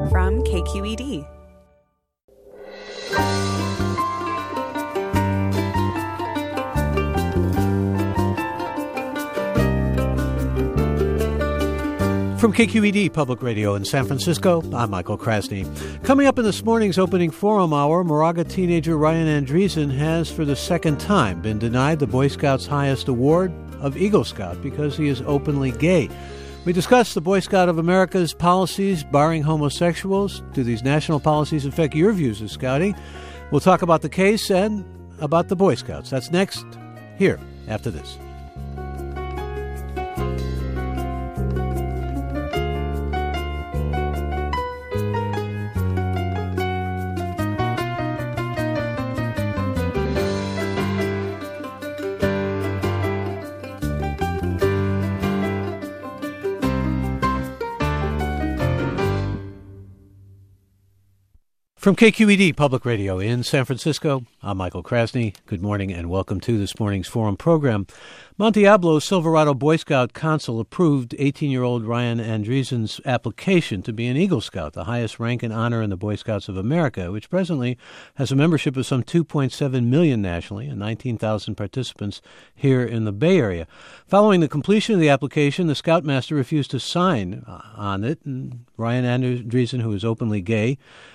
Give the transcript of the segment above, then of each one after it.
from KQED. From KQED Public Radio in San Francisco, I'm Michael Krasny. Coming up in this morning's opening forum hour, Moraga teenager Ryan Andreessen has for the second time been denied the Boy Scouts' highest award of Eagle Scout because he is openly gay. We discuss the Boy Scout of America's policies barring homosexuals. Do these national policies affect your views of scouting? We'll talk about the case and about the Boy Scouts. That's next, here, after this. From KQED Public Radio in San Francisco, I'm Michael Krasny. Good morning and welcome to this morning's Forum program. Mount Diablo Silverado Boy Scout Council approved 18-year-old Ryan Andreessen's application to be an Eagle Scout, the highest rank and honor in the Boy Scouts of America, which presently has a membership of some 2.7 million nationally and 19,000 participants here in the Bay Area. Following the completion of the application, the Scoutmaster refused to sign on it, and Ryan Andreessen, who is openly gay,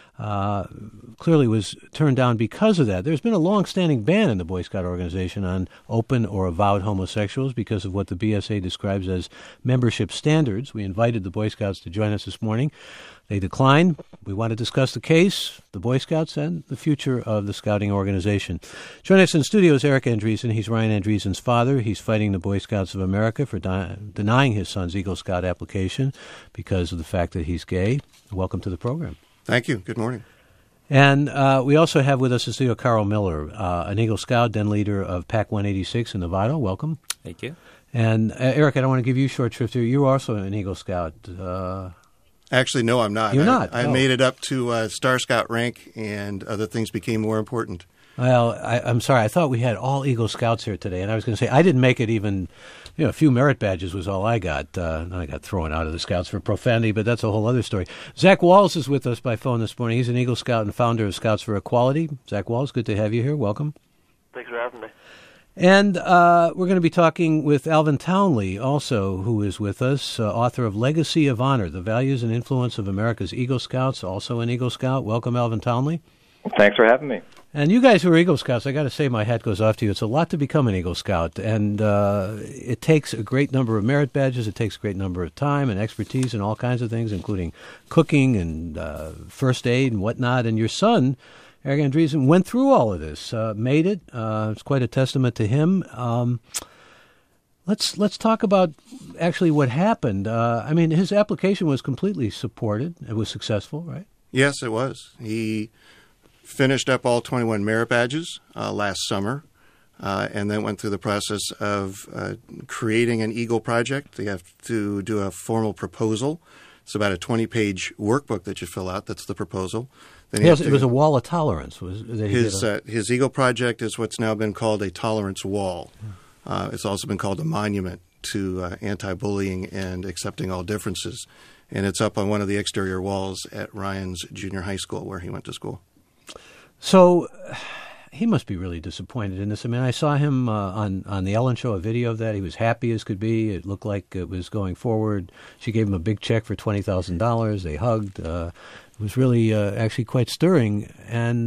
clearly was turned down because of that. There's been a long-standing ban in the Boy Scout organization on open or avowed homosexuals because of what the BSA describes as membership standards. We invited the Boy Scouts to join us this morning. They declined. We want to discuss the case, the Boy Scouts, and the future of the scouting organization. Joining us in studio is Eric Andreessen. He's Ryan Andreessen's father. He's fighting the Boy Scouts of America for denying his son's Eagle Scout application because of the fact that he's gay. Welcome to the program. Thank you. Good morning. And we also have with us in studio Carl Miller, an Eagle Scout, then leader of PAC 186 in Nevada. Welcome. Thank you. And Eric, I don't want to give you short shrift here. You're also an Eagle Scout. Actually, no, I'm not. You're not? I made it up to Star Scout rank, and other things became more important. Well, I'm sorry. I thought we had all Eagle Scouts here today, and I was going to say I didn't make it even. A few merit badges was all I got. I got thrown out of the Scouts for profanity, but that's a whole other story. Zach Walls is with us by phone this morning. He's an Eagle Scout and founder of Scouts for Equality. Zach Walls, good to have you here. Welcome. Thanks for having me. And we're going to be talking with Alvin Townley, also, who is with us, author of Legacy of Honor, The Values and Influence of America's Eagle Scouts, also an Eagle Scout. Welcome, Alvin Townley. Thanks for having me. And you guys who are Eagle Scouts, I got to say my hat goes off to you. It's a lot to become an Eagle Scout, and it takes a great number of merit badges. It takes a great number of time and expertise and all kinds of things, including cooking and first aid and whatnot. And your son, Eric Andreessen, went through all of this, made it. It's quite a testament to him. Let's talk about actually what happened. His application was completely supported. It was successful, right? Yes, it was. He finished up all 21 merit badges last summer, and then went through the process of creating an Eagle project. They have to do a formal proposal. It's about a 20-page workbook that you fill out. That's the proposal. Then it was a wall of tolerance. His Eagle project is what's now been called a tolerance wall. It's also been called a monument to anti-bullying and accepting all differences. And it's up on one of the exterior walls at Ryan's junior high school where he went to school. So he must be really disappointed in this. I mean, I saw him on the Ellen Show, a video of that. He was happy as could be. It looked like it was going forward. She gave him a big check for $20,000. They hugged. It was really actually quite stirring. And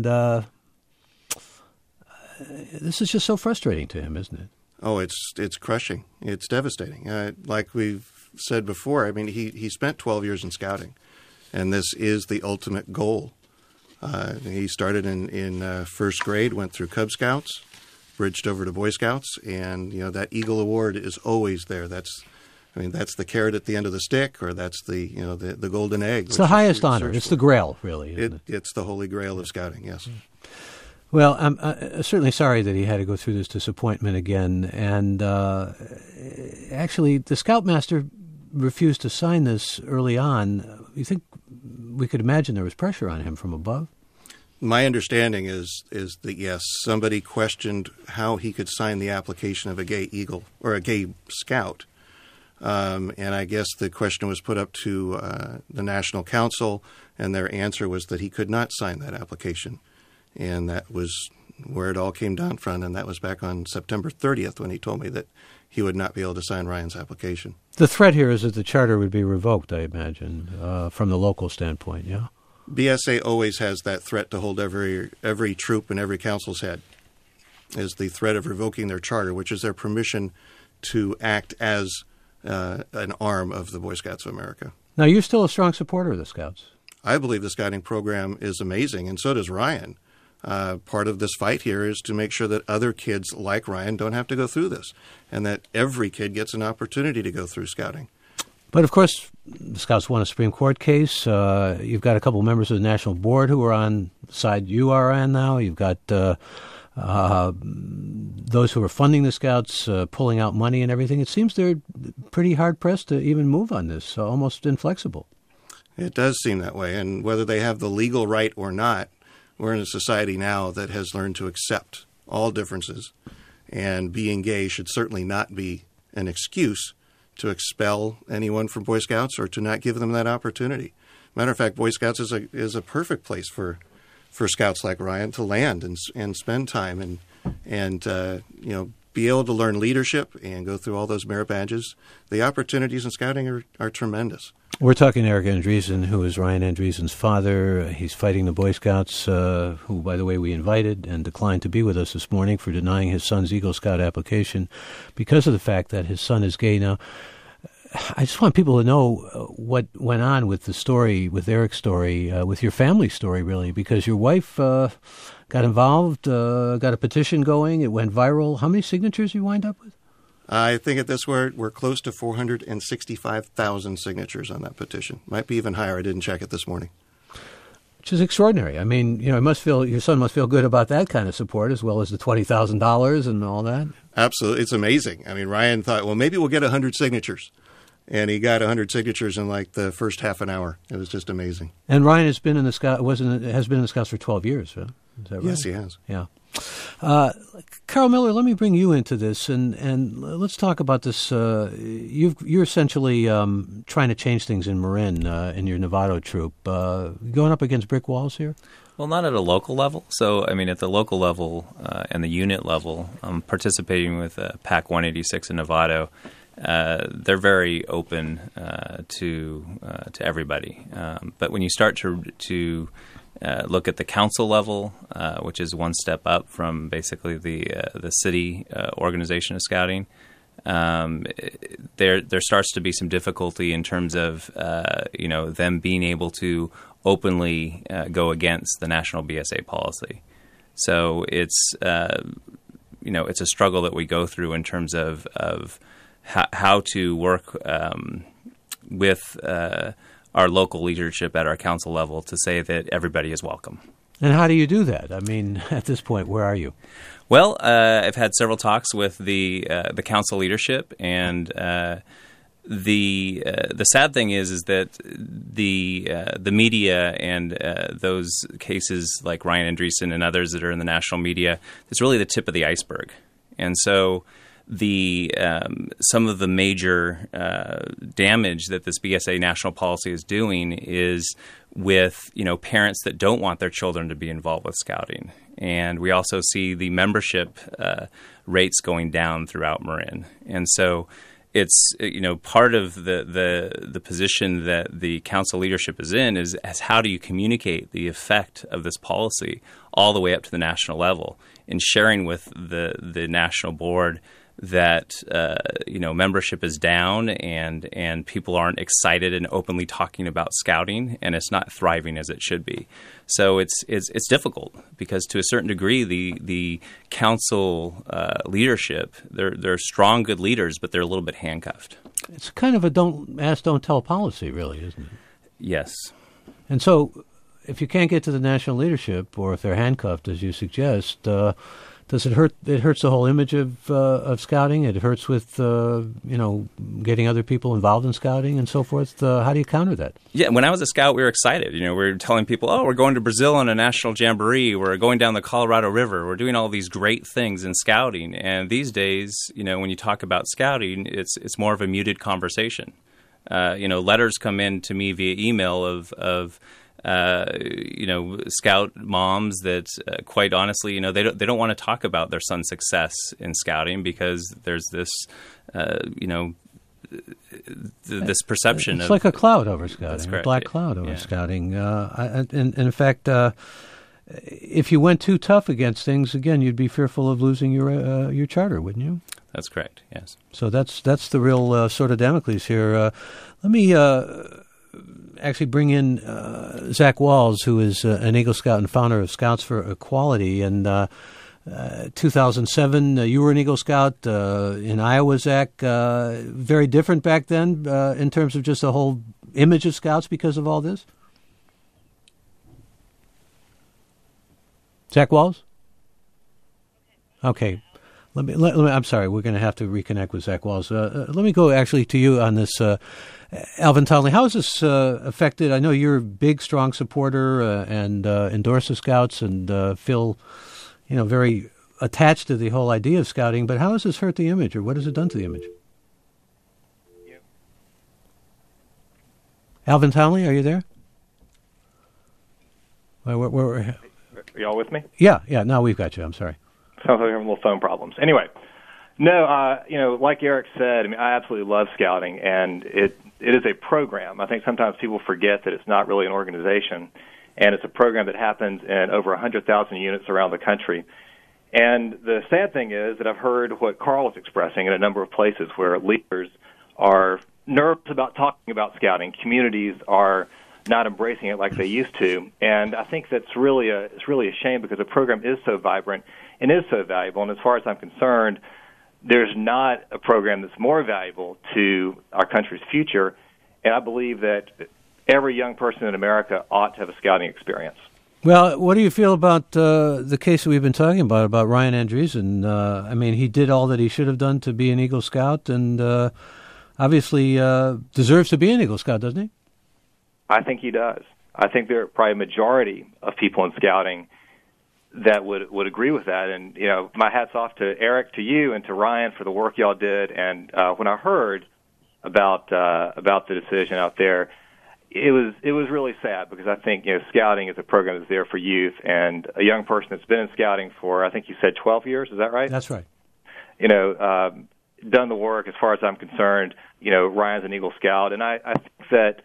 this is just so frustrating to him, isn't it? Oh, it's crushing. It's devastating. Like we've said before, I mean, he spent 12 years in scouting, and this is the ultimate goal. He started in first grade, went through Cub Scouts, bridged over to Boy Scouts, and that Eagle Award is always there. That's the carrot at the end of the stick, or that's the golden egg. It's the highest honor. It's the Grail, really. It's the holy Grail of scouting. Yes. Well, I'm certainly sorry that he had to go through this disappointment again. And actually, the Scoutmaster refused to sign this early on. You think we could imagine there was pressure on him from above? My understanding is that, yes, somebody questioned how he could sign the application of a gay Eagle or a gay Scout And I guess the question was put up to the National Council, and their answer was that he could not sign that application. And that was where it all came down from, and that was back on September 30th when he told me that he would not be able to sign Ryan's application. The threat here is that the charter would be revoked, I imagine, from the local standpoint, yeah? BSA always has that threat to hold every troop and every council's head, is the threat of revoking their charter, which is their permission to act as an arm of the Boy Scouts of America. Now, you're still a strong supporter of the Scouts. I believe the Scouting program is amazing, and so does Ryan. Part of this fight here is to make sure that other kids like Ryan don't have to go through this, and that every kid gets an opportunity to go through Scouting. But, of course, the Scouts won a Supreme Court case. You've got a couple members of the National Board who are on the side you are on now. You've got those who are funding the Scouts pulling out money and everything. It seems they're pretty hard-pressed to even move on this, almost inflexible. It does seem that way, and whether they have the legal right or not, we're in a society now that has learned to accept all differences, and being gay should certainly not be an excuse to expel anyone from Boy Scouts or to not give them that opportunity. Matter of fact, Boy Scouts is a perfect place for Scouts like Ryan to land and spend time and be able to learn leadership and go through all those merit badges. The opportunities in Scouting are tremendous. We're talking to Eric Andreessen, who is Ryan Andreessen's father. He's fighting the Boy Scouts, who, by the way, we invited and declined to be with us this morning for denying his son's Eagle Scout application because of the fact that his son is gay. Now, I just want people to know what went on with the story, with Eric's story, with your family story, really, because your wife got involved, got a petition going. It went viral. How many signatures you wind up with? I think at this we're close to 465,000 signatures on that petition. Might be even higher. I didn't check it this morning. Which is extraordinary. I mean, your son must feel good about that kind of support as well as the $20,000 and all that. Absolutely. It's amazing. I mean, Ryan thought, well, maybe we'll get 100 signatures. And he got 100 signatures in like the first half an hour. It was just amazing. And Ryan has been in the Scouts for 12 years, huh? Is that right? Yes, he has. Yeah. Carl Miller, let me bring you into this, and let's talk about this. You're essentially trying to change things in Marin in your Novato troop. Going up against brick walls here? Well, not at a local level. So, I mean, at the local level and the unit level, I'm participating with PAC 186 in Novato. They're very open to everybody. But when you start to look at the council level, which is one step up from basically the city organization of Scouting, there starts to be some difficulty in terms of them being able to openly go against the national BSA policy. So it's it's a struggle that we go through in terms of how to work with our local leadership at our council level to say that everybody is welcome. And how do you do that? I mean, at this point, where are you? Well, I've had several talks with the council leadership, and the sad thing is that the media and those cases like Ryan Andreessen and others that are in the national media, it's really the tip of the iceberg, and so some of the major damage that this BSA national policy is doing is with parents that don't want their children to be involved with Scouting, and we also see the membership rates going down throughout Marin, and so it's part of the position that the council leadership is in is how do you communicate the effect of this policy all the way up to the national level, and sharing with the national board that membership is down and people aren't excited and openly talking about Scouting, and it's not thriving as it should be. So it's difficult because to a certain degree the council leadership they're strong, good leaders, but they're a little bit handcuffed. It's kind of a don't ask, don't tell policy, really, isn't it? Yes. And so if you can't get to the national leadership, or if they're handcuffed, as you suggest, Does it hurt? It hurts the whole image of scouting. It hurts with getting other people involved in scouting and so forth. How do you counter that? Yeah, when I was a scout, we were excited. We were telling people, "Oh, we're going to Brazil on a national jamboree. We're going down the Colorado River. We're doing all these great things in scouting." And these days, when you talk about scouting, it's more of a muted conversation. Letters come in to me via email of scout moms that, quite honestly, they don't want to talk about their son's success in scouting because there's this, this perception. It's like a cloud over scouting, That's correct. A black cloud over scouting. And in fact, if you went too tough against things, again, you'd be fearful of losing your charter, wouldn't you? That's correct. Yes. So that's the real sort of Damocles here. Let me actually bring in Zach Walls, who is an Eagle Scout and founder of Scouts for Equality. And 2007, you were an Eagle Scout in Iowa, Zach. Very different back then in terms of just the whole image of Scouts because of all this? Zach Walls? Okay. Let me, I'm sorry, we're going to have to reconnect with Zach Walls. Let me go actually to you on this, Alvin Townley. How has this affected? I know you're a big, strong supporter and endorse the Scouts and feel, very attached to the whole idea of scouting. But how has this hurt the image, or what has it done to the image? Yeah. Alvin Townley, are you there? Are y'all with me? Yeah. Now we've got you. I'm sorry. Sounds like we're having little phone problems. Anyway, no, like Eric said, I absolutely love scouting, and it is a program. I think sometimes people forget that it's not really an organization, and it's a program that happens in over 100,000 units around the country. And the sad thing is that I've heard what Carl was expressing in a number of places where leaders are nervous about talking about scouting. Communities are not embracing it like they used to, and I think it's really a shame because the program is so vibrant and is so valuable. And as far as I'm concerned, there's not a program that's more valuable to our country's future. And I believe that every young person in America ought to have a scouting experience. Well, what do you feel about the case that we've been talking about Ryan Andreessen? He did all that he should have done to be an Eagle Scout, and obviously deserves to be an Eagle Scout, doesn't he? I think he does. I think there are probably a majority of people in scouting that would agree with that. And, my hat's off to Eric, to you, and to Ryan for the work y'all did. And when I heard about the decision out there, it was really sad because I think, scouting is a program that's there for youth, and a young person that's been in scouting for, I think you said 12 years, is that right? That's right. Done the work as far as I'm concerned. Ryan's an Eagle Scout, and I think that,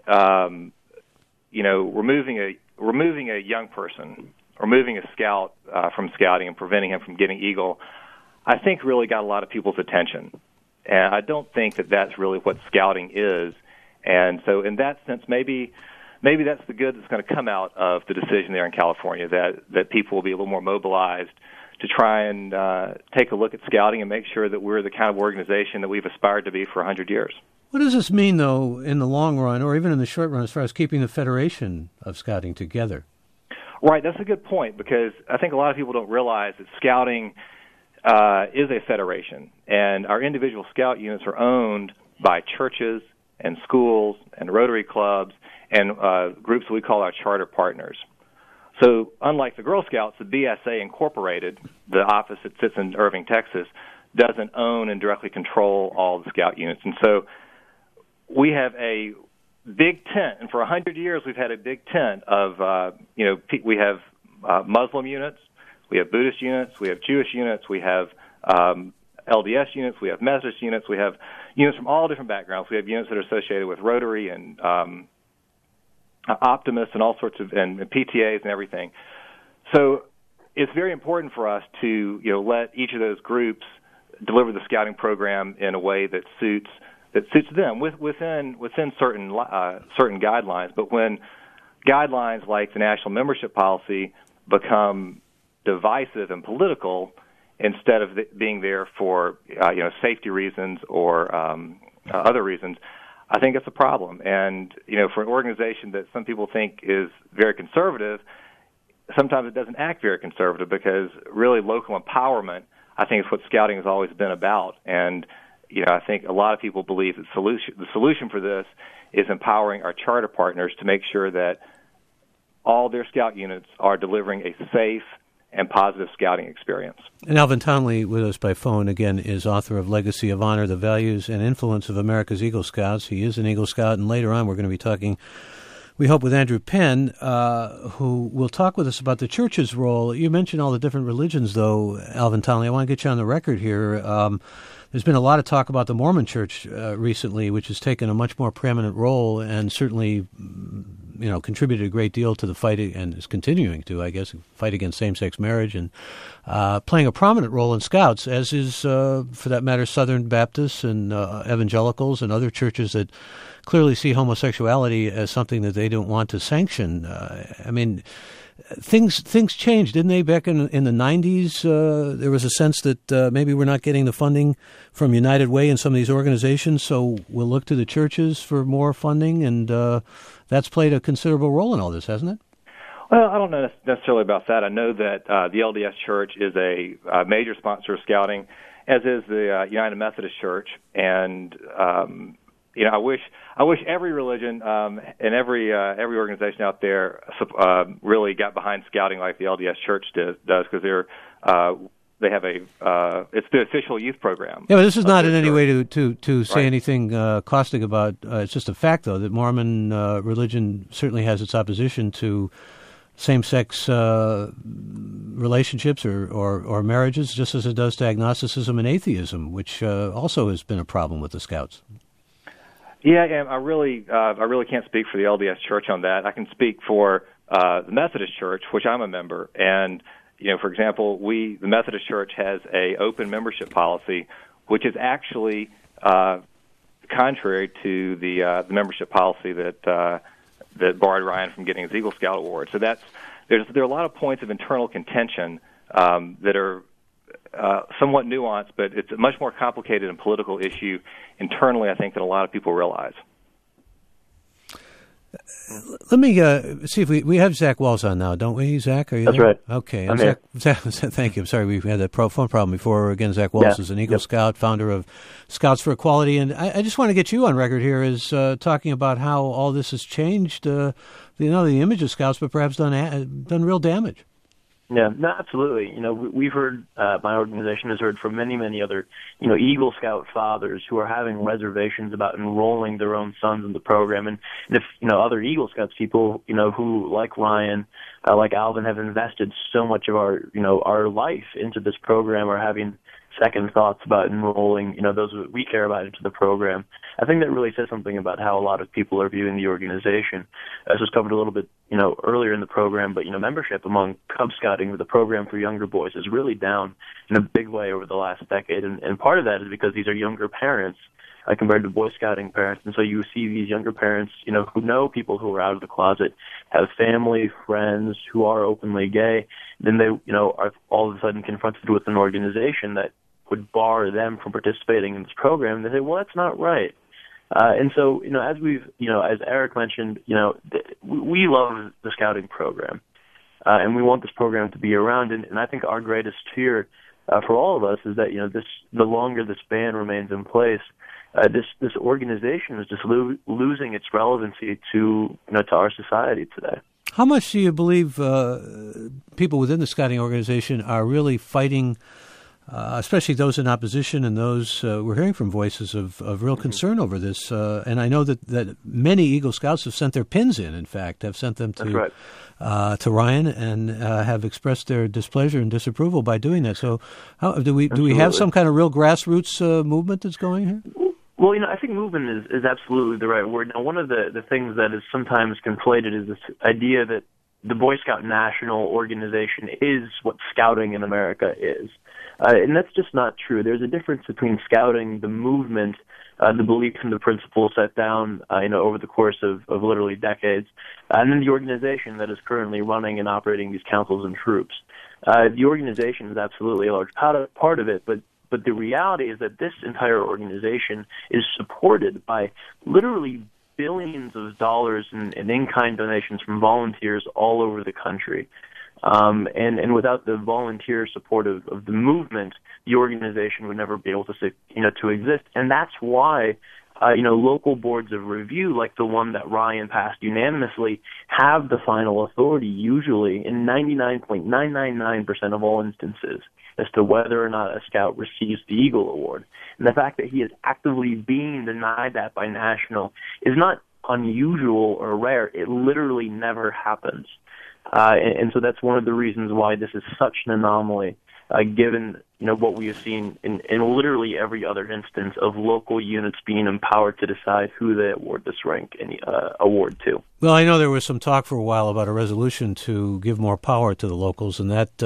removing a young person, removing a scout from scouting and preventing him from getting Eagle, I think really got a lot of people's attention. And I don't think that that's really what scouting is. And so in that sense, maybe that's the good that's going to come out of the decision there in California, that people will be a little more mobilized to try and take a look at scouting and make sure that we're the kind of organization that we've aspired to be for 100 years. What does this mean, though, in the long run, or even in the short run, as far as keeping the Federation of Scouting together? Right, that's a good point, because I think a lot of people don't realize that scouting is a federation, and our individual scout units are owned by churches and schools and Rotary clubs and groups that we call our charter partners. So unlike the Girl Scouts, the BSA Incorporated, the office that sits in Irving, Texas, doesn't own and directly control all the scout units. And so we have a big tent, and for 100 years we've had a big tent of, we have Muslim units, we have Buddhist units, we have Jewish units, we have LDS units, we have Methodist units, we have units from all different backgrounds. We have units that are associated with Rotary and Optimists and all sorts of, and PTAs and everything. So it's very important for us to, let each of those groups deliver the scouting program in a way that suits them within certain guidelines. But when guidelines like the national membership policy become divisive and political instead of being there for safety reasons or other reasons, I think it's a problem. And for an organization that some people think is very conservative, sometimes it doesn't act very conservative, because really local empowerment, I think, is what scouting has always been about. And I think a lot of people believe that the solution for this is empowering our charter partners to make sure that all their scout units are delivering a safe and positive scouting experience. And Alvin Townley, with us by phone again, is author of Legacy of Honor, The Values and Influence of America's Eagle Scouts. He is an Eagle Scout, and later on we're going to be talking, we hope, with Andrew Penn, who will talk with us about the church's role. You mentioned all the different religions, though, Alvin Townley. I want to get you on the record here. There's been a lot of talk about the Mormon Church recently, which has taken a much more preeminent role and certainly, contributed a great deal to the fight, and is continuing to, I guess, fight against same-sex marriage, and playing a prominent role in Scouts, as is, for that matter, Southern Baptists and evangelicals and other churches that clearly see homosexuality as something that they don't want to sanction. Things changed, didn't they? Back in the 90s, there was a sense that maybe we're not getting the funding from United Way and some of these organizations, so we'll look to the churches for more funding, and that's played a considerable role in all this, hasn't it? Well, I don't know necessarily about that. I know that the LDS Church is a major sponsor of scouting, as is the United Methodist Church, and I wish every religion and every organization out there really got behind scouting like the LDS Church does, because they have it's the official youth program. Yeah, but this is not in any way to say anything caustic about. It's just a fact, though, that Mormon religion certainly has its opposition to same-sex relationships or marriages, just as it does to agnosticism and atheism, which also has been a problem with the Scouts. Yeah, and I really can't speak for the LDS Church on that. I can speak for the Methodist Church, which I'm a member. And for example, the Methodist Church has a open membership policy, which is actually contrary to the membership policy that barred Ryan from getting his Eagle Scout award. So there are a lot of points of internal contention that are somewhat nuanced, but it's a much more complicated and political issue internally, I think, than a lot of people realize. Let me see if we have Zach Walls on now, don't we, Zach? Are you That's there? right. Okay. I'm here. Thank you. I'm sorry, we had that phone problem before. Again, Zach Walls is an Eagle Scout, founder of Scouts for Equality, and I just want to get you on record here as talking about how all this has changed, the image of Scouts, but perhaps done real damage. Yeah, no, absolutely. We've heard, my organization has heard from many, many other, Eagle Scout fathers who are having reservations about enrolling their own sons in the program. And if, other Eagle Scouts people, who, like Ryan, like Alvin, have invested so much of our life into this program, are having second thoughts about enrolling, those we care about into the program. I think that really says something about how a lot of people are viewing the organization. This was covered a little bit, earlier in the program, but, membership among Cub Scouting, the program for younger boys, is really down in a big way over the last decade. And part of that is because these are younger parents compared to Boy Scouting parents. And so you see these younger parents, who know people who are out of the closet, have family, friends who are openly gay. Then they, are all of a sudden confronted with an organization that would bar them from participating in this program. And they say, well, that's not right. And so, as as Eric mentioned, we love the scouting program, and we want this program to be around. And I think our greatest fear for all of us is that, the longer this ban remains in place, this organization is just losing its relevancy to our society today. How much do you believe people within the scouting organization are really fighting, especially those in opposition and those we're hearing from voices of real concern over this? And I know that many Eagle Scouts have sent their pins in fact, have sent them to Ryan, and have expressed their displeasure and disapproval by doing that. So do we have some kind of real grassroots movement that's going here? Well, I think movement is absolutely the right word. Now, one of the things that is sometimes conflated is this idea that the Boy Scout National Organization is what scouting in America is. And that's just not true. There's a difference between scouting, the movement, the beliefs and the principles set down, over the course of literally decades, and then the organization that is currently running and operating these councils and troops. The organization is absolutely a large part of it, but the reality is that this entire organization is supported by literally billions of dollars in in-kind donations from volunteers all over the country. And without the volunteer support of the movement, the organization would never be able to exist. And that's why local boards of review, like the one that Ryan passed unanimously, have the final authority usually in 99.999% of all instances as to whether or not a scout receives the Eagle Award. And the fact that he is actively being denied that by National is not unusual or rare. It literally never happens. And so that's one of the reasons why this is such an anomaly, given what we have seen in literally every other instance of local units being empowered to decide who they award this rank and award to. Well, I know there was some talk for a while about a resolution to give more power to the locals, and that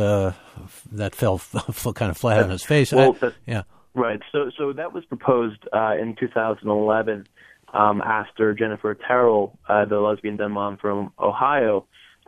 fell kind of flat on its face. Right. So that was proposed in 2011 after Jennifer Terrell, the lesbian den mom from Ohio,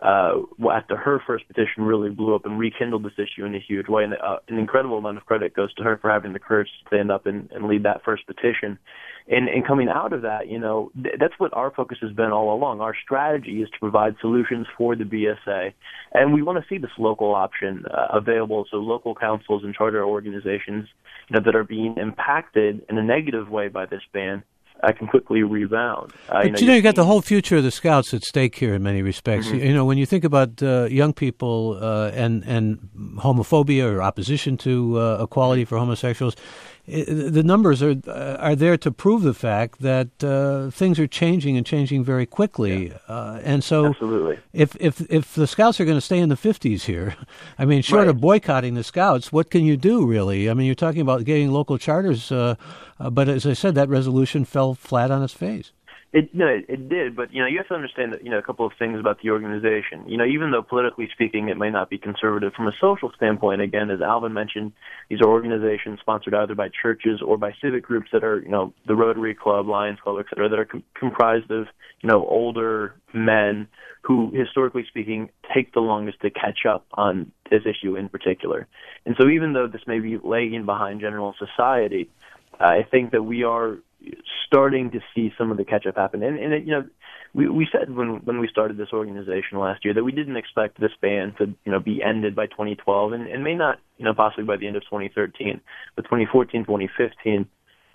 after her first petition really blew up and rekindled this issue in a huge way. And an incredible amount of credit goes to her for having the courage to stand up and lead that first petition. And coming out of that, that's what our focus has been all along. Our strategy is to provide solutions for the BSA. And we want to see this local option available so local councils and charter organizations that are being impacted in a negative way by this ban can quickly rebound. But you got the whole future of the Scouts at stake here in many respects. Mm-hmm. When you think about young people and homophobia or opposition to equality for homosexuals, the numbers are there to prove the fact that things are changing and changing very quickly. Yeah. And so absolutely. If the Scouts are going to stay in the 50s here, I mean, short of boycotting the Scouts, what can you do, really? I mean, you're talking about getting local charters, but as I said, that resolution fell flat on its face. It did, but you have to understand that a couple of things about the organization. Even though politically speaking it may not be conservative, from a social standpoint, again, as Alvin mentioned, these are organizations sponsored either by churches or by civic groups that are the Rotary Club, Lions Club, et cetera, that are comprised of older men who, historically speaking, take the longest to catch up on this issue in particular. And so, even though this may be lagging behind general society, I think that we are starting to see some of the catch-up happen. And we said when we started this organization last year that we didn't expect this ban to, be ended by 2012 and may not, possibly by the end of 2013. But 2014, 2015,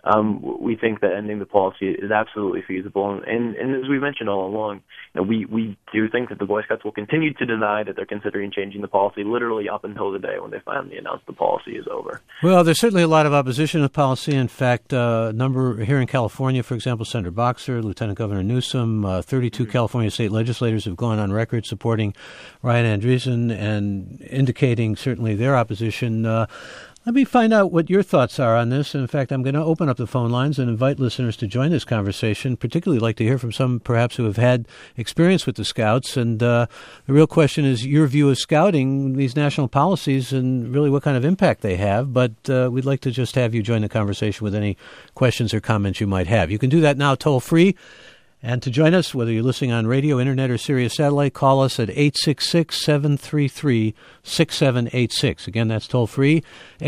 we think that ending the policy is absolutely feasible. And as we mentioned all along, we do think that the Boy Scouts will continue to deny that they're considering changing the policy literally up until the day when they finally announce the policy is over. Well, there's certainly a lot of opposition to the policy. In fact, a number here in California, for example, Senator Boxer, Lieutenant Governor Newsom, 32 California state legislators have gone on record supporting Ryan Andreessen and indicating certainly their opposition. Let me find out what your thoughts are on this. In fact, I'm going to open up the phone lines and invite listeners to join this conversation, particularly like to hear from some perhaps who have had experience with the Scouts. And the real question is your view of scouting, these national policies, and really what kind of impact they have. But we'd like to just have you join the conversation with any questions or comments you might have. You can do that now toll free. And to join us, whether you're listening on radio, internet, or Sirius Satellite, call us at 866-733-6786. Again, that's toll-free,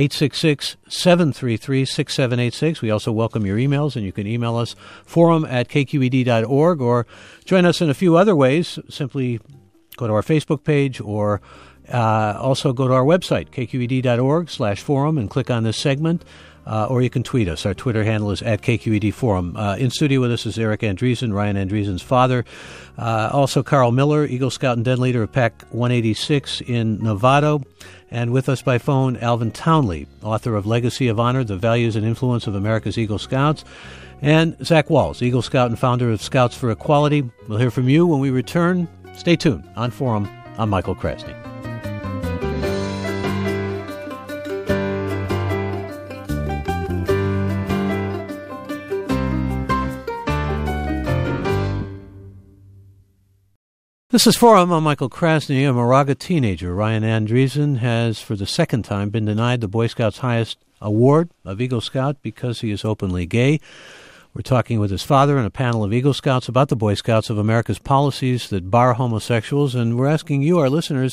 866-733-6786. We also welcome your emails, and you can email us, forum@kqed.org, or join us in a few other ways. Simply go to our Facebook page or also go to our website, kqed.org/forum, and click on this segment. Or you can tweet us. Our Twitter handle is @KQED Forum. In studio with us is Eric Andreessen, Ryan Andreessen's father. Also Carl Miller, Eagle Scout and Den leader of Pac 186 in Novato. And with us by phone, Alvin Townley, author of Legacy of Honor, The Values and Influence of America's Eagle Scouts. And Zach Walls, Eagle Scout and founder of Scouts for Equality. We'll hear from you when we return. Stay tuned on Forum. I'm Michael Krasny. This is Forum. I'm Michael Krasny. A Moraga teenager, Ryan Andreessen, has for the second time been denied the Boy Scouts' highest award of Eagle Scout because he is openly gay. We're talking with his father and a panel of Eagle Scouts about the Boy Scouts of America's policies that bar homosexuals, and we're asking you, our listeners,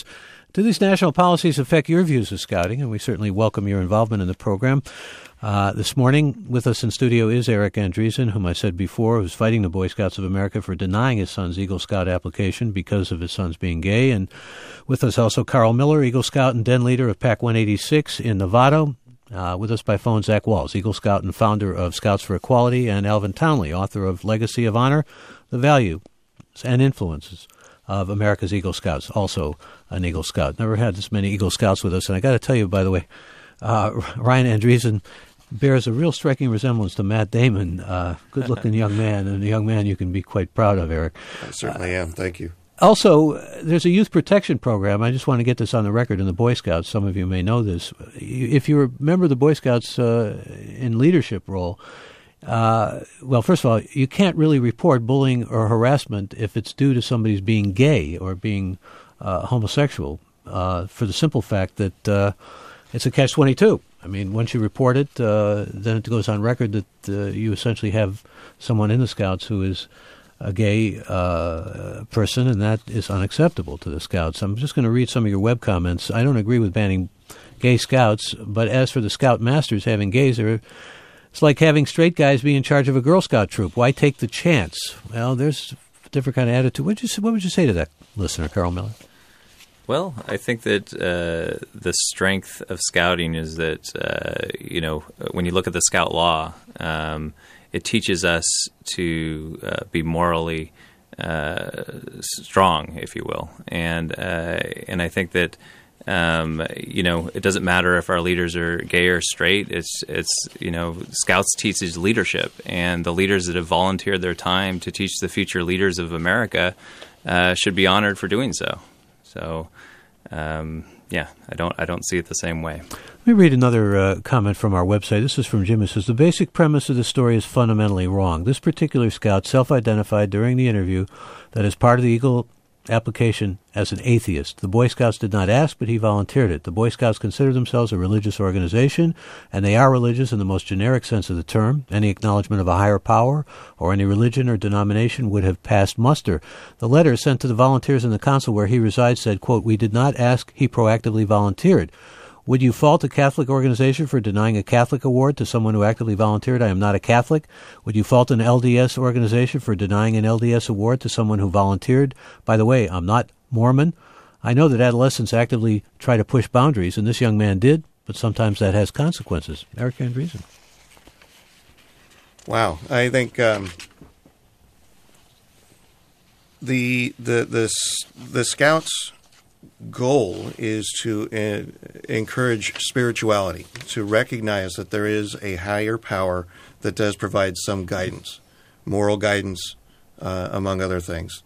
Do these national policies affect your views of scouting? And we certainly welcome your involvement in the program. This morning, with us in studio is Eric Andreessen, whom I said before was fighting the Boy Scouts of America for denying his son's Eagle Scout application because of his son's being gay. And with us also Carl Miller, Eagle Scout and den leader of PAC 186 in Novato. With us by phone, Zach Walls, Eagle Scout and founder of Scouts for Equality, and Alvin Townley, author of Legacy of Honor, The Value and Influences of America's Eagle Scouts, also an Eagle Scout. Never had this many Eagle Scouts with us. And I got to tell you, by the way, Ryan Andreessen bears a real striking resemblance to Matt Damon, good-looking young man, and a young man you can be quite proud of, Eric. I certainly am. Thank you. Also, there's a youth protection program. I just want to get this on the record in the Boy Scouts. Some of you may know this. If you're a member of the Boy Scouts in leadership role, well, first of all, you can't really report bullying or harassment if it's due to somebody's being gay or being homosexual, for the simple fact that it's a catch-22. I mean, once you report it, then it goes on record that you essentially have someone in the Scouts who is a gay person, and that is unacceptable to the Scouts. I'm just going to read some of your web comments. I don't agree with banning gay Scouts, but as for the Scout Masters having gays, it's like having straight guys be in charge of a Girl Scout troop. Why take the chance? Well, there's a different kind of attitude. What would you say to that listener, Carl Miller? Well, I think that the strength of scouting is that, when you look at the Scout law, it teaches us to be morally strong, if you will. And I think that, it doesn't matter if our leaders are gay or straight. It's Scouts teaches leadership, and the leaders that have volunteered their time to teach the future leaders of America should be honored for doing so. So, I don't see it the same way. Let me read another comment from our website. This is from Jim. It says, the basic premise of the story is fundamentally wrong. This particular Scout self-identified during the interview that as part of the Eagle application as an atheist. The Boy Scouts did not ask, but he volunteered it. The Boy Scouts consider themselves a religious organization, and they are religious in the most generic sense of the term. Any acknowledgement of a higher power or any religion or denomination would have passed muster. The letter sent to the volunteers in the council where he resides said, quote, we did not ask, he proactively volunteered. Would you fault a Catholic organization for denying a Catholic award to someone who actively volunteered? I am not a Catholic. Would you fault an LDS organization for denying an LDS award to someone who volunteered? By the way, I'm not Mormon. I know that adolescents actively try to push boundaries, and this young man did, but sometimes that has consequences. Eric Andreessen. Wow. I think the Scouts' goal is to encourage spirituality, to recognize that there is a higher power that does provide some guidance, moral guidance, among other things.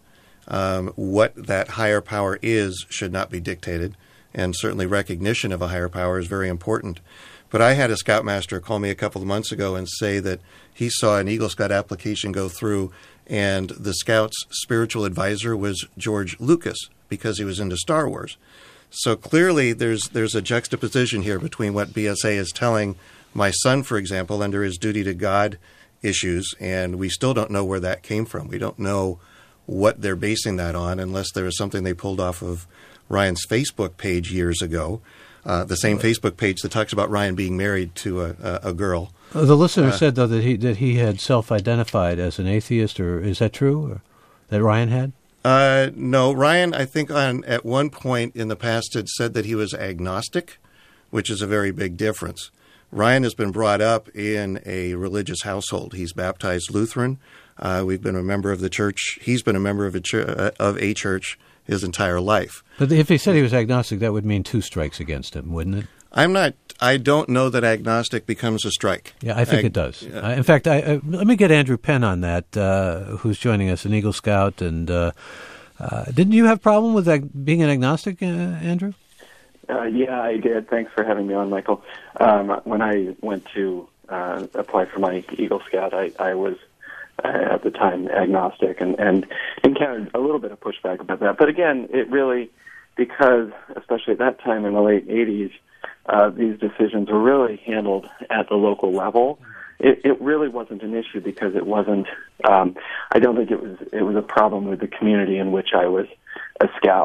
What that higher power is should not be dictated, and certainly recognition of a higher power is very important. But I had a Scoutmaster call me a couple of months ago and say that he saw an Eagle Scout application go through, and the Scouts' spiritual advisor was George Lucas, because he was into Star Wars. So clearly there's a juxtaposition here between what BSA is telling my son, for example, under his duty to God issues, and we still don't know where that came from. We don't know what they're basing that on unless there was something they pulled off of Ryan's Facebook page years ago, the same Facebook page that talks about Ryan being married to a girl. The listener said, though, that he had self-identified as an atheist, or is that true, or that Ryan had? No, Ryan, I think at one point in the past had said that he was agnostic, which is a very big difference. Ryan has been brought up in a religious household. He's baptized Lutheran. We've been a member of the church. He's been a member of a church his entire life. But if he said he was agnostic, that would mean 2 strikes against him, wouldn't it? I don't know that agnostic becomes a strike. Yeah, I think it does. In fact, let me get Andrew Penn on that, who's joining us, an Eagle Scout. And didn't you have a problem with being an agnostic, Andrew? Yeah, I did. Thanks for having me on, Michael. When I went to apply for my Eagle Scout, I was at the time agnostic and encountered a little bit of pushback about that. But again, it really, because especially at that time in the late 80s, these decisions were really handled at the local level. It really wasn't an issue because it wasn't. I don't think it was a problem with the community in which I was a scout.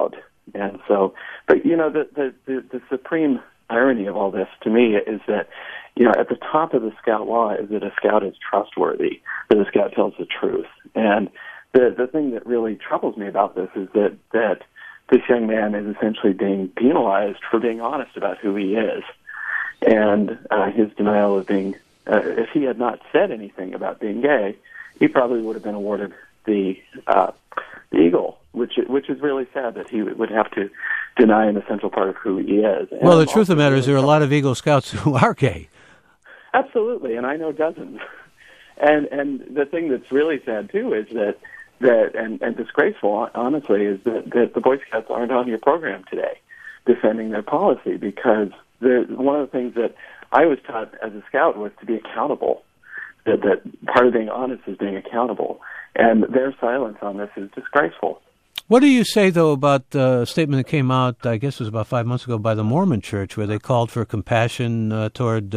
And so, but the supreme irony of all this to me is that, at the top of the Scout law is that a Scout is trustworthy, that a Scout tells the truth. And the thing that really troubles me about this is that this young man is essentially being penalized for being honest about who he is. And his denial of being, if he had not said anything about being gay, he probably would have been awarded the Eagle, which is really sad that he would have to deny an essential part of who he is. And well, the truth of the matter is there are a lot of Eagle Scouts who are gay. Absolutely, and I know dozens. And the thing that's really sad, too, is that and disgraceful, honestly, is that the Boy Scouts aren't on your program today defending their policy, because one of the things that I was taught as a Scout was to be accountable, that part of being honest is being accountable, and their silence on this is disgraceful. What do you say, though, about a statement that came out, I guess it was about 5 months ago, by the Mormon Church, where they called for compassion toward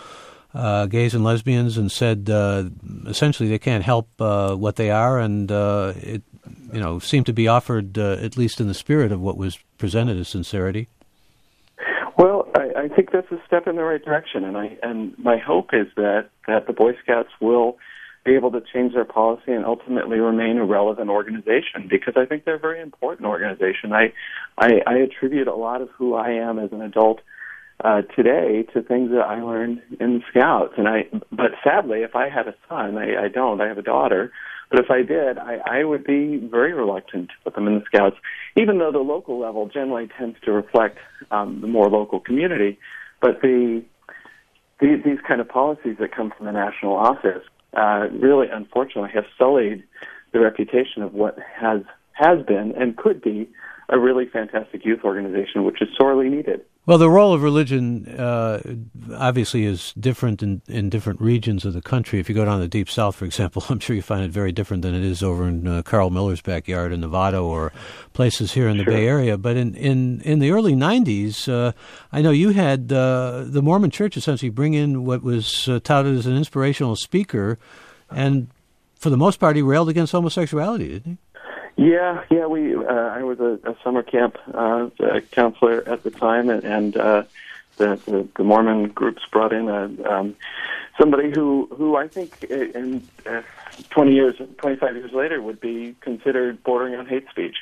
gays and lesbians, and said essentially they can't help what they are, and it seemed to be offered at least in the spirit of what was presented as sincerity? Well, I think that's a step in the right direction, and my hope is that the Boy Scouts will be able to change their policy and ultimately remain a relevant organization, because I think they're a very important organization. I attribute a lot of who I am as an adult today to things that I learned in the Scouts. But sadly, if I had a son, I don't. I have a daughter. But if I did, I would be very reluctant to put them in the Scouts, even though the local level generally tends to reflect the more local community. But these kind of policies that come from the national office really, unfortunately, have sullied the reputation of what has been and could be a really fantastic youth organization, which is sorely needed. Well, the role of religion obviously is different in different regions of the country. If you go down to the Deep South, for example, I'm sure you find it very different than it is over in Carl Miller's backyard in Nevada or places here in the Bay Area. But in the early 90s, I know you had the Mormon Church essentially bring in what was touted as an inspirational speaker, and for the most part, he railed against homosexuality, didn't he? Yeah. I was a summer camp counselor at the time, and the Mormon groups brought in somebody who I think in 25 years later would be considered bordering on hate speech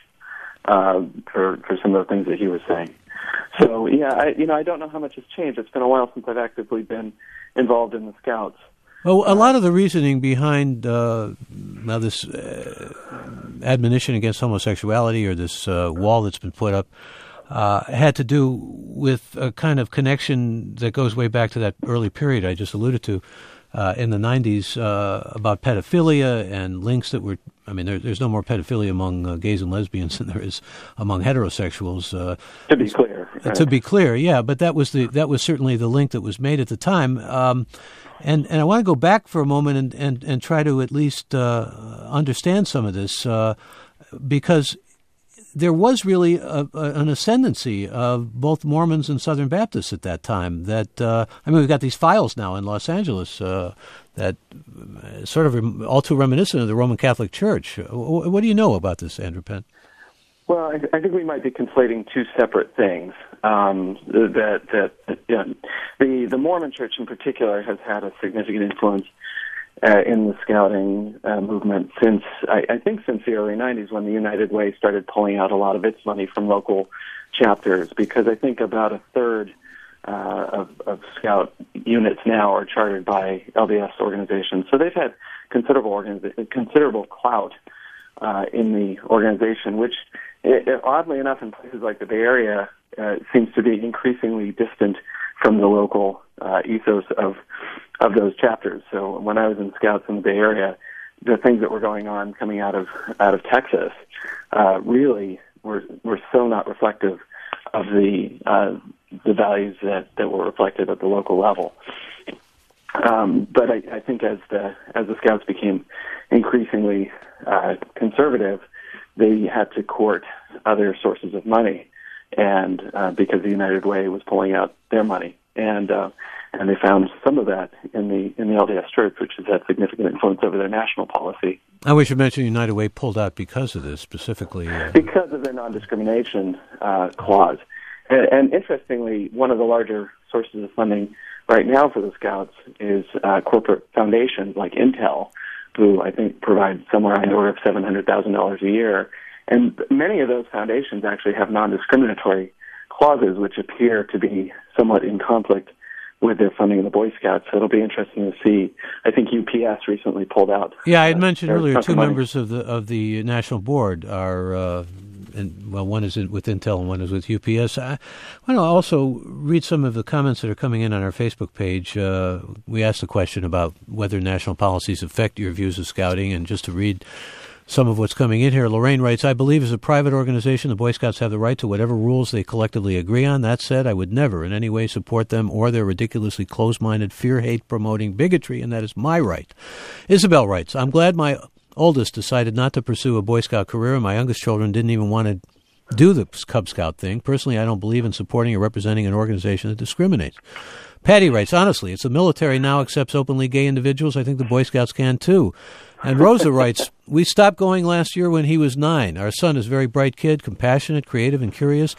for some of the things that he was saying. So I don't know how much has changed. It's been a while since I've actively been involved in the Scouts. Well, a lot of the reasoning behind now this admonition against homosexuality, or this wall that's been put up, had to do with a kind of connection that goes way back to that early period I just alluded to in the 90s about pedophilia and links that were, there's no more pedophilia among gays and lesbians than there is among heterosexuals. To be clear. Right? To be clear, yeah, but that was certainly the link that was made at the time. And I want to go back for a moment and try to at least understand some of this, because there was really an ascendancy of both Mormons and Southern Baptists at that time. We've got these files now in Los Angeles that sort of all too reminiscent of the Roman Catholic Church. What do you know about this, Andrew Penn? Well, I think we might be conflating two separate things. The Mormon Church in particular has had a significant influence in the Scouting movement since the early 90s, when the United Way started pulling out a lot of its money from local chapters, because I think about a third of Scout units now are chartered by LDS organizations. So they've had considerable clout in the organization, which oddly enough in places like the Bay Area seems to be increasingly distant from the local ethos of those chapters. So when I was in Scouts in the Bay Area, the things that were going on coming out of Texas really were so not reflective of the values that were reflected at the local level. But I think as the Scouts became increasingly conservative, they had to court other sources of money, and because the United Way was pulling out their money, and And they found some of that in the LDS Church, which has had significant influence over their national policy. And we should mention United Way pulled out because of this, specifically. Because of their non-discrimination clause. And interestingly, one of the larger sources of funding right now for the Scouts is corporate foundations like Intel, who I think provide somewhere on the order of $700,000 a year. And many of those foundations actually have non-discriminatory clauses which appear to be somewhat in conflict with their funding of the Boy Scouts. So it'll be interesting to see. I think UPS recently pulled out. Yeah, I had mentioned earlier two members of the national board are, one is with Intel and one is with UPS. I want to also read some of the comments that are coming in on our Facebook page. We asked the question about whether national policies affect your views of scouting, and just to read some of what's coming in here. Lorraine writes, I believe as a private organization, the Boy Scouts have the right to whatever rules they collectively agree on. That said, I would never in any way support them or their ridiculously close-minded, fear-hate-promoting bigotry, and that is my right. Isabel writes, I'm glad my oldest decided not to pursue a Boy Scout career, and my youngest children didn't even want to do the Cub Scout thing. Personally, I don't believe in supporting or representing an organization that discriminates. Patty writes, honestly, if the military now accepts openly gay individuals, I think the Boy Scouts can too. And Rosa writes, we stopped going last year when he was 9. Our son is a very bright kid, compassionate, creative, and curious.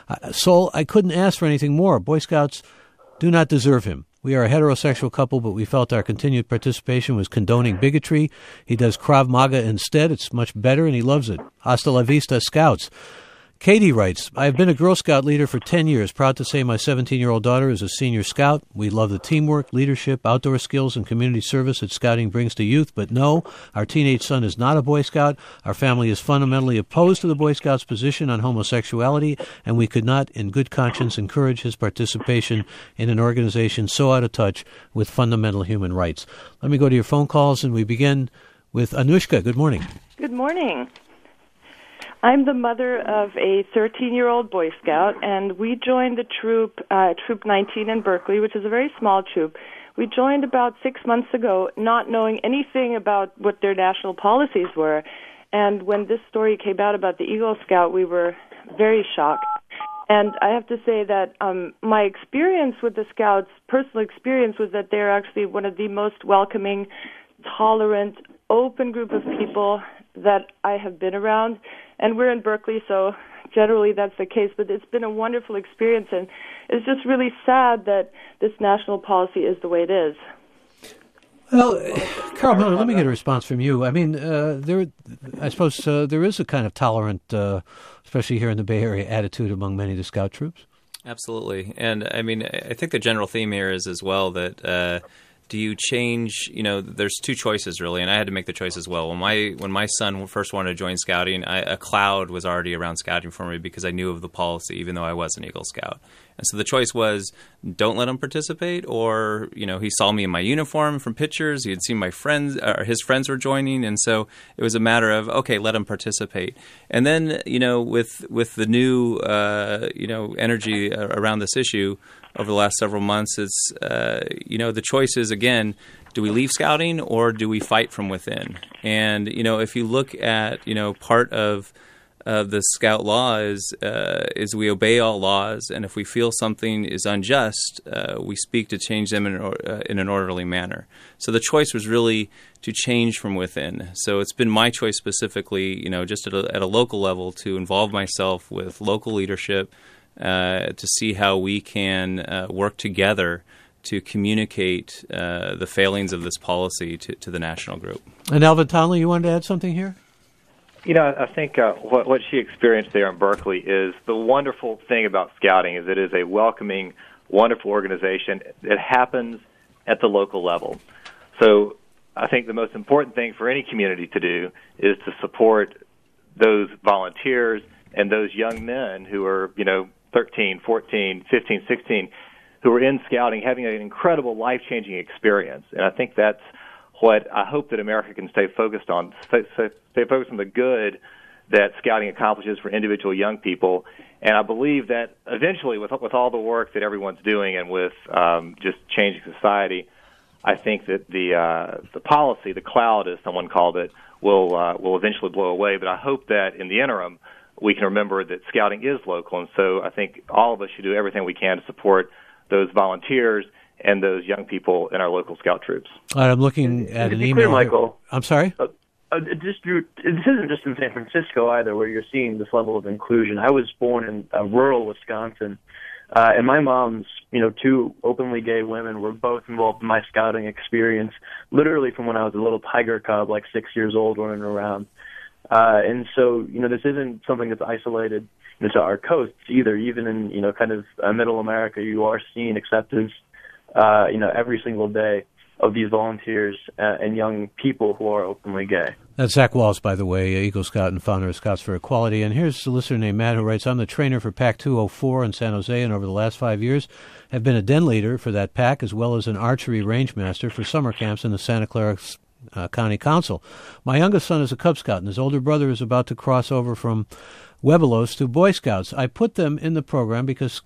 So I couldn't ask for anything more. Boy Scouts do not deserve him. We are a heterosexual couple, but we felt our continued participation was condoning bigotry. He does Krav Maga instead. It's much better, and he loves it. Hasta la vista, Scouts. Katie writes, I have been a Girl Scout leader for 10 years. Proud to say my 17-year-old daughter is a senior Scout. We love the teamwork, leadership, outdoor skills, and community service that Scouting brings to youth. But no, our teenage son is not a Boy Scout. Our family is fundamentally opposed to the Boy Scouts' position on homosexuality, and we could not, in good conscience, encourage his participation in an organization so out of touch with fundamental human rights. Let me go to your phone calls, and we begin with Anushka. Good morning. Good morning. I'm the mother of a 13-year-old Boy Scout, and we joined the troop, Troop 19 in Berkeley, which is a very small troop. We joined about 6 months ago, not knowing anything about what their national policies were. And when this story came out about the Eagle Scout, we were very shocked. And I have to say that my experience with the Scouts, personal experience, was that they're actually one of the most welcoming, tolerant, open group of people that I have been around. And we're in Berkeley, so generally that's the case. But it's been a wonderful experience, and it's just really sad that this national policy is the way it is. Well, Carol Miller, let me get a response from you. I mean, I suppose there is a kind of tolerant, especially here in the Bay Area, attitude among many of the Scout troops. Absolutely. And, I mean, I think the general theme here is as well that do you change, there's two choices really, and I had to make the choice as well. When my son first wanted to join Scouting, a cloud was already around Scouting for me because I knew of the policy, even though I was an Eagle Scout. And so the choice was, don't let him participate, or, he saw me in my uniform from pictures, he had seen my friends, or his friends were joining, and so it was a matter of, okay, let him participate. And then, with the new, energy around this issue over the last several months, it's, the choice is, again, do we leave Scouting or do we fight from within? And, if you look at, part of the Scout law is we obey all laws, and if we feel something is unjust, we speak to change them in an orderly manner. So the choice was really to change from within. So it's been my choice specifically, just at a local level, to involve myself with local leadership to see how we can work together to communicate the failings of this policy to the national group. And Alvin Townley, you wanted to add something here? I think what she experienced there in Berkeley is the wonderful thing about Scouting is it is a welcoming, wonderful organization. It happens at the local level. So I think the most important thing for any community to do is to support those volunteers and those young men who are, 13, 14, 15, 16, who are in Scouting having an incredible life-changing experience. And I think that's what I hope that America can stay focused on, stay focused on the good that Scouting accomplishes for individual young people. And I believe that eventually, with all the work that everyone's doing and with just changing society, I think that the policy, the cloud, as someone called it, will eventually blow away. But I hope that in the interim, we can remember that Scouting is local. And so I think all of us should do everything we can to support those volunteers and those young people in our local Scout troops. All right, I'm looking at an email. Clear, Michael. I'm sorry? This isn't just in San Francisco either, where you're seeing this level of inclusion. I was born in rural Wisconsin, and my mom's, two openly gay women were both involved in my scouting experience, literally from when I was a little tiger cub, like 6 years old, running around. And so, this isn't something that's isolated to our coasts either. Even in, kind of middle America, you are seeing acceptance, every single day of these volunteers and young people who are openly gay. That's Zach Walls, by the way, Eagle Scout and founder of Scouts for Equality. And here's a listener named Matt who writes, I'm the trainer for PAC 204 in San Jose, and over the last 5 years have been a den leader for that PAC as well as an archery range master for summer camps in the Santa Clara County Council. My youngest son is a Cub Scout, and his older brother is about to cross over from Webelos to Boy Scouts. I put them in the program because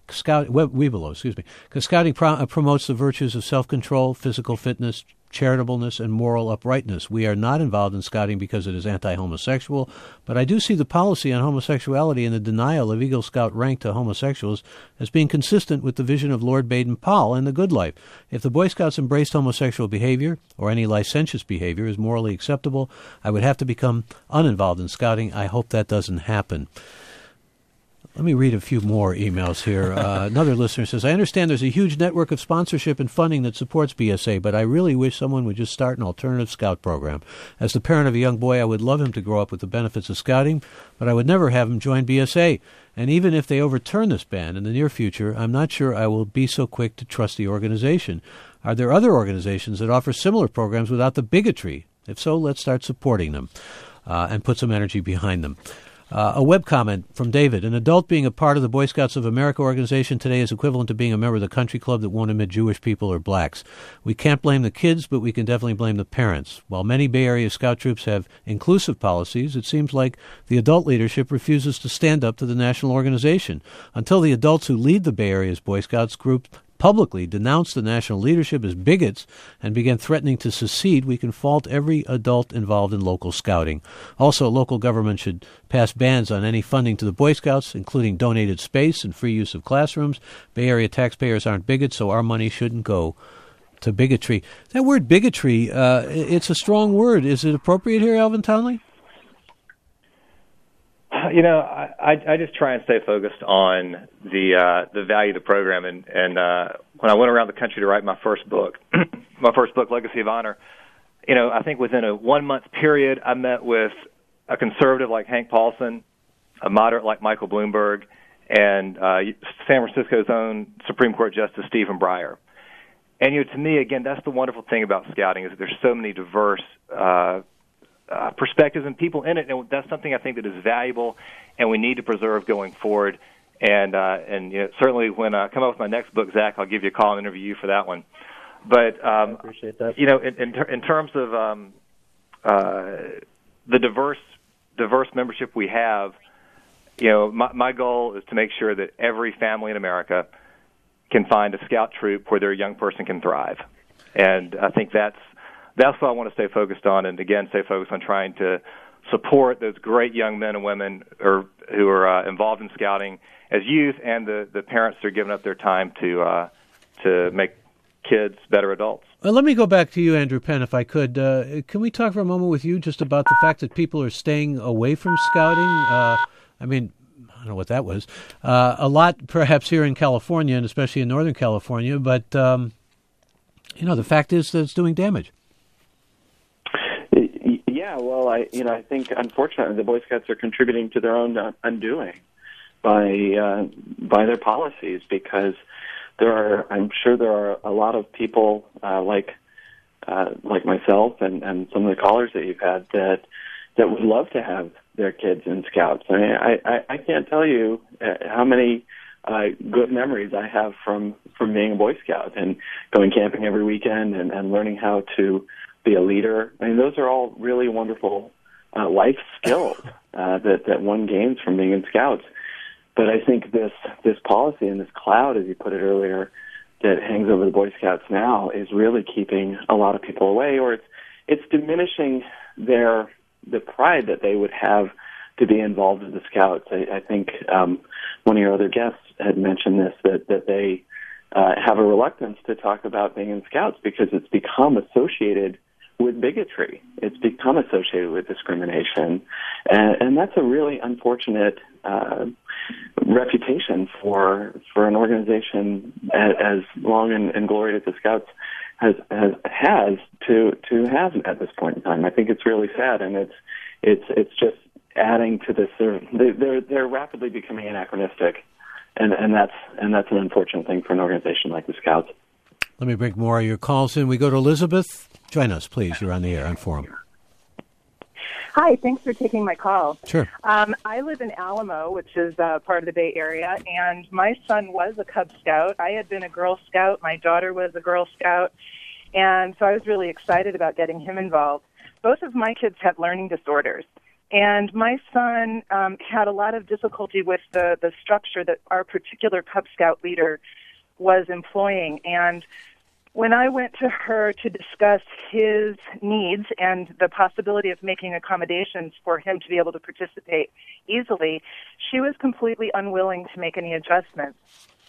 because scouting promotes the virtues of self-control, physical fitness, charitableness, and moral uprightness. We are not involved in scouting because it is anti-homosexual, but I do see the policy on homosexuality and the denial of Eagle Scout rank to homosexuals as being consistent with the vision of Lord Baden-Powell and the good life. If the Boy Scouts embraced homosexual behavior or any licentious behavior as morally acceptable, I would have to become uninvolved in scouting. I hope that doesn't happen. Let me read a few more emails here. Another listener says, I understand there's a huge network of sponsorship and funding that supports BSA, but I really wish someone would just start an alternative scout program. As the parent of a young boy, I would love him to grow up with the benefits of scouting, but I would never have him join BSA. And even if they overturn this ban in the near future, I'm not sure I will be so quick to trust the organization. Are there other organizations that offer similar programs without the bigotry? If so, let's start supporting them and put some energy behind them. A web comment from David. An adult being a part of the Boy Scouts of America organization today is equivalent to being a member of the country club that won't admit Jewish people or blacks. We can't blame the kids, but we can definitely blame the parents. While many Bay Area Scout troops have inclusive policies, it seems like the adult leadership refuses to stand up to the national organization. Until the adults who lead the Bay Area's Boy Scouts group publicly denounce the national leadership as bigots and begin threatening to secede, we can fault every adult involved in local scouting. Also, local government should pass bans on any funding to the Boy Scouts, including donated space and free use of classrooms. Bay Area taxpayers aren't bigots, so our money shouldn't go to bigotry. That word bigotry, it's a strong word. Is it appropriate here, Alvin Townley? I just try and stay focused on the value of the program. And when I went around the country to write my first book, Legacy of Honor, I think within a 1 month period, I met with a conservative like Hank Paulson, a moderate like Michael Bloomberg, and San Francisco's own Supreme Court Justice Stephen Breyer. And to me, again, that's the wonderful thing about scouting is that there's so many diverse perspectives and people in it, and that's something I think that is valuable, and we need to preserve going forward. And certainly when I come up with my next book, Zach, I'll give you a call and interview you for that one. But I appreciate that. In terms of the diverse membership we have, my goal is to make sure that every family in America can find a scout troop where their young person can thrive, and I think that's what I want to stay focused on, and again, stay focused on trying to support those great young men and women who are involved in scouting as youth, and the parents that are giving up their time to make kids better adults. Well, let me go back to you, Andrew Penn, if I could. Can we talk for a moment with you just about the fact that people are staying away from scouting? I don't know what that was. A lot, perhaps, here in California, and especially in Northern California, but, the fact is that it's doing damage. Yeah, well, I think unfortunately the Boy Scouts are contributing to their own undoing by their policies, because I'm sure there are a lot of people like myself and some of the callers that you've had that would love to have their kids in Scouts. I mean, I can't tell you how many good memories I have from being a Boy Scout and going camping every weekend and learning how to be a leader. I mean, those are all really wonderful life skills that one gains from being in Scouts. But I think this policy and this cloud, as you put it earlier, that hangs over the Boy Scouts now is really keeping a lot of people away, or it's diminishing the pride that they would have to be involved in the Scouts. I think one of your other guests had mentioned this, that they have a reluctance to talk about being in Scouts because it's become associated with bigotry. It's become associated with discrimination. And that's a really unfortunate reputation for an organization as long and glorious as the Scouts has to have at this point in time. I think it's really sad, and it's just adding to this. They're rapidly becoming anachronistic, and that's an unfortunate thing for an organization like the Scouts. Let me bring more of your calls in. We go to Elizabeth. Join us, please. You're on the air on Forum. Hi, thanks for taking my call. Sure. I live in Alamo, which is part of the Bay Area, and my son was a Cub Scout. I had been a Girl Scout. My daughter was a Girl Scout, and so I was really excited about getting him involved. Both of my kids have learning disorders, and my son had a lot of difficulty with the structure that our particular Cub Scout leader was employing, and when I went to her to discuss his needs and the possibility of making accommodations for him to be able to participate easily, she was completely unwilling to make any adjustments.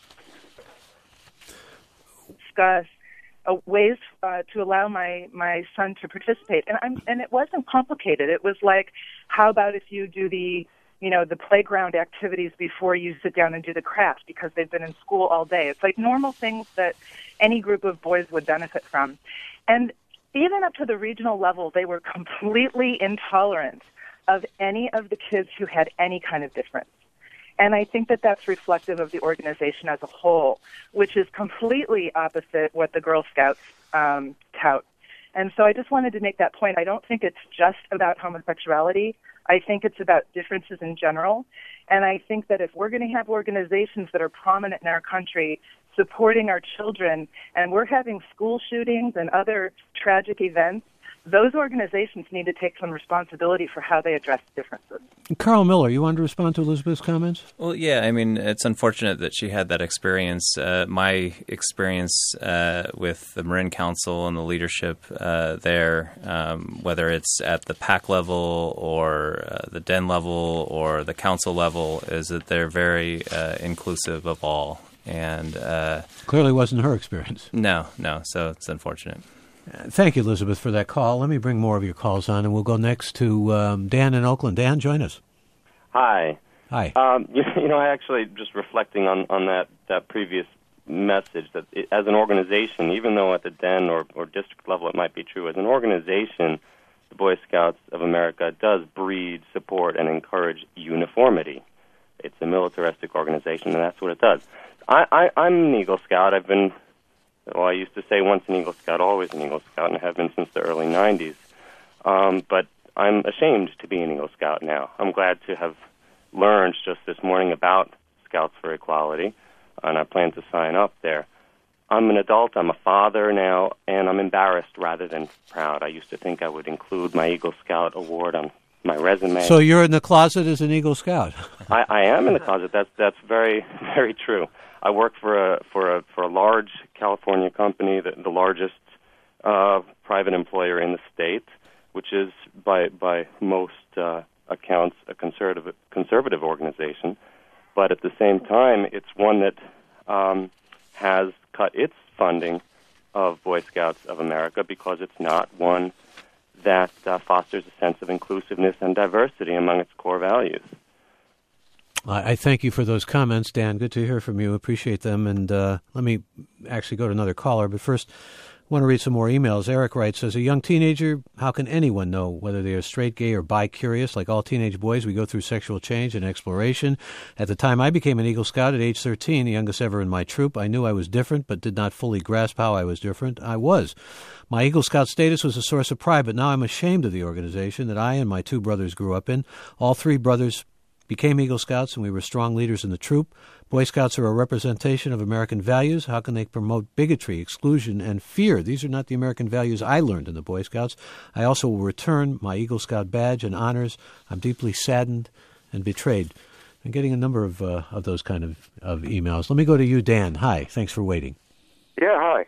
Discuss ways to allow my son to participate, and it wasn't complicated. It was like, how about if you do the playground activities before you sit down and do the craft, because they've been in school all day. It's like normal things that any group of boys would benefit from. And even up to the regional level, they were completely intolerant of any of the kids who had any kind of difference. And I think that that's reflective of the organization as a whole, which is completely opposite what the Girl Scouts tout. And so I just wanted to make that point. I don't think it's just about homosexuality. I think it's about differences in general. And I think that if we're going to have organizations that are prominent in our country supporting our children, and we're having school shootings and other tragic events, those organizations need to take some responsibility for how they address differences. Carl Miller, you wanted to respond to Elizabeth's comments? Well, yeah, I mean, it's unfortunate that she had that experience. My experience with the Marin Council and the leadership there, whether it's at the PAC level or the DEN level or the council level, is that they're very inclusive of all. And clearly wasn't her experience. No, so it's unfortunate. Thank you, Elizabeth, for that call. Let me bring more of your calls on, and we'll go next to Dan in Oakland. Dan, join us. Hi. Hi. I actually, just reflecting on that previous message, that as an organization, even though at the DEN or district level it might be true, as an organization, the Boy Scouts of America does breed, support, and encourage uniformity. It's a militaristic organization, and that's what it does. I'm an Eagle Scout. I used to say once an Eagle Scout, always an Eagle Scout, and have been since the early 90s. But I'm ashamed to be an Eagle Scout now. I'm glad to have learned just this morning about Scouts for Equality, and I plan to sign up there. I'm an adult, I'm a father now, and I'm embarrassed rather than proud. I used to think I would include my Eagle Scout award on my resume. So you're in the closet as an Eagle Scout? I am in the closet. That's very, very true. I work for a large California company, the largest private employer in the state, which is by most accounts a conservative organization. But at the same time, it's one that has cut its funding of Boy Scouts of America because it's not one that fosters a sense of inclusiveness and diversity among its core values. I thank you for those comments, Dan. Good to hear from you. Appreciate them. And let me actually go to another caller. But first, I want to read some more emails. Eric writes, as a young teenager, how can anyone know whether they are straight, gay, or bi-curious? Like all teenage boys, we go through sexual change and exploration. At the time I became an Eagle Scout at age 13, the youngest ever in my troop, I knew I was different, but did not fully grasp how I was different. I was. My Eagle Scout status was a source of pride, but now I'm ashamed of the organization that I and my two brothers grew up in. All three brothers became Eagle Scouts, and we were strong leaders in the troop. Boy Scouts are a representation of American values. How can they promote bigotry, exclusion, and fear? These are not the American values I learned in the Boy Scouts. I also will return my Eagle Scout badge and honors. I'm deeply saddened and betrayed. I'm getting a number of those kind of emails. Let me go to you, Dan. Hi. Thanks for waiting. Yeah, hi.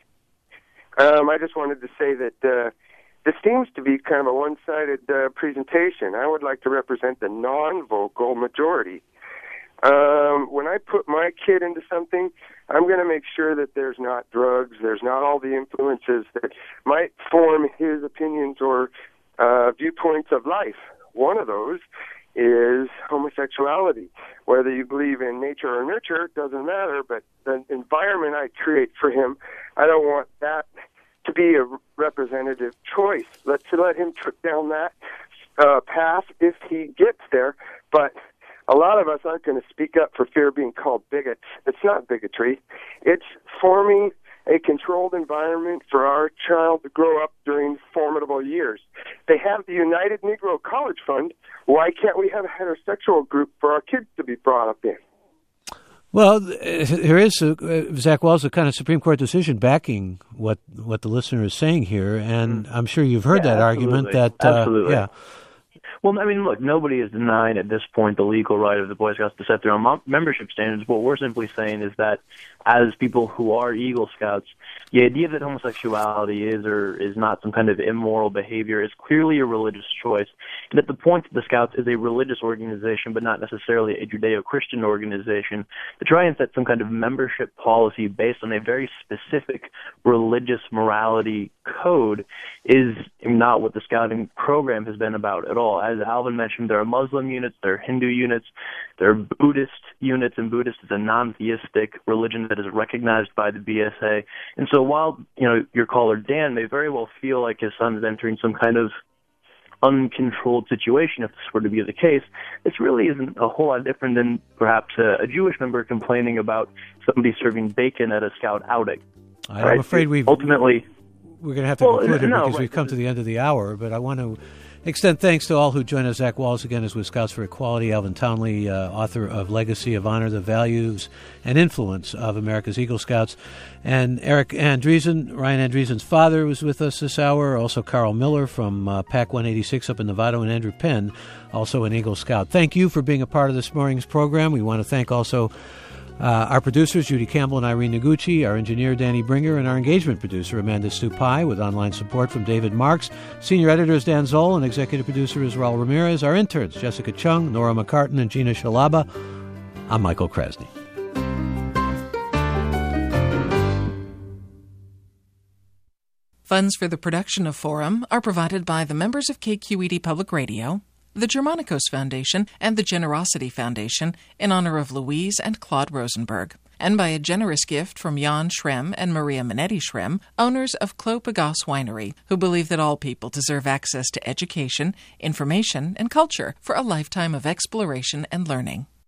I just wanted to say that this seems to be kind of a one-sided presentation. I would like to represent the non-vocal majority. When I put my kid into something, I'm going to make sure that there's not drugs, there's not all the influences that might form his opinions or viewpoints of life. One of those is homosexuality. Whether you believe in nature or nurture, it doesn't matter, but the environment I create for him, I don't want that to be a representative choice. Let's let him trip down that path if he gets there, but a lot of us aren't going to speak up for fear of being called bigots. It's not bigotry. It's forming a controlled environment for our child to grow up during formidable years. They have the United Negro College Fund. Why can't we have a heterosexual group for our kids to be brought up in? Well, there is, Zach Wahls, a kind of Supreme Court decision backing what the listener is saying here, and I'm sure you've heard that argument. Absolutely. Yeah. Well, I mean, look, nobody is denying at this point the legal right of the Boy Scouts to set their own membership standards. What we're simply saying is that as people who are Eagle Scouts, the idea that homosexuality is or is not some kind of immoral behavior is clearly a religious choice, and that the point of the Scouts is a religious organization, but not necessarily a Judeo-Christian organization, to try and set some kind of membership policy based on a very specific religious morality code is not what the Scouting program has been about at all. As Alvin mentioned, there are Muslim units, there are Hindu units, there are Buddhist units, and Buddhist is a non-theistic religion that is recognized by the BSA. And so while, your caller Dan may very well feel like his son is entering some kind of uncontrolled situation, if this were to be the case, this really isn't a whole lot different than perhaps a Jewish member complaining about somebody serving bacon at a Scout outing. I'm afraid we're going to have to conclude it because we've come to the end of the hour, but I want to extend thanks to all who joined us. Zach Wahls, again, is with Scouts for Equality. Alvin Townley, author of Legacy of Honor, The Values and Influence of America's Eagle Scouts. And Eric Andreessen, Ryan Andreessen's father, was with us this hour. Also Carl Miller from PAC 186 up in Novato, and Andrew Penn, also an Eagle Scout. Thank you for being a part of this morning's program. We want to thank also our producers, Judy Campbell and Irene Noguchi, our engineer, Danny Bringer, and our engagement producer, Amanda Stupai, with online support from David Marks. Senior editor is Dan Zoll, and executive producer is Raul Ramirez. Our interns, Jessica Chung, Nora McCartan, and Gina Shalaba. I'm Michael Krasny. Funds for the production of Forum are provided by the members of KQED Public Radio, the Germanicos Foundation, and the Generosity Foundation in honor of Louise and Claude Rosenberg, and by a generous gift from Jan Schrem and Maria Minetti Schrem, owners of Clos Pegase Winery, who believe that all people deserve access to education, information, and culture for a lifetime of exploration and learning.